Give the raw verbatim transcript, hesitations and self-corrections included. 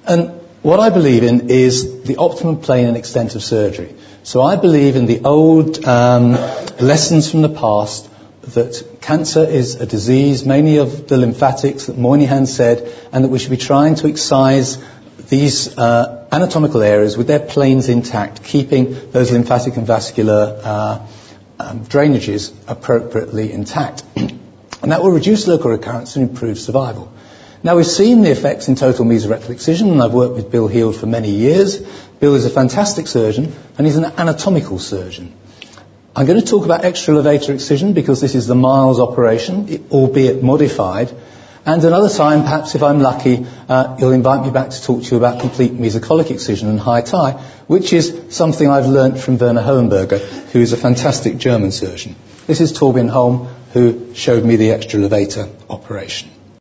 And what I believe in is the optimum plane and extent of surgery. So I believe in the old um, lessons from the past that cancer is a disease mainly of the lymphatics, that Moynihan said, and that we should be trying to excise these uh, anatomical areas with their planes intact, keeping those lymphatic and vascular uh, um, drainages appropriately intact. And that will reduce local recurrence and improve survival. Now, we've seen the effects in total mesorectal excision, and I've worked with Bill Heald for many years. Bill is a fantastic surgeon, and he's an anatomical surgeon. I'm going to talk about extralevator excision because this is the Miles operation, albeit modified. And another time, perhaps if I'm lucky, uh, you'll invite me back to talk to you about complete mesocolic excision and high tie, which is something I've learnt from Werner Hohenberger, who is a fantastic German surgeon. This is Torbjörn Holm, who showed me the extralevator operation.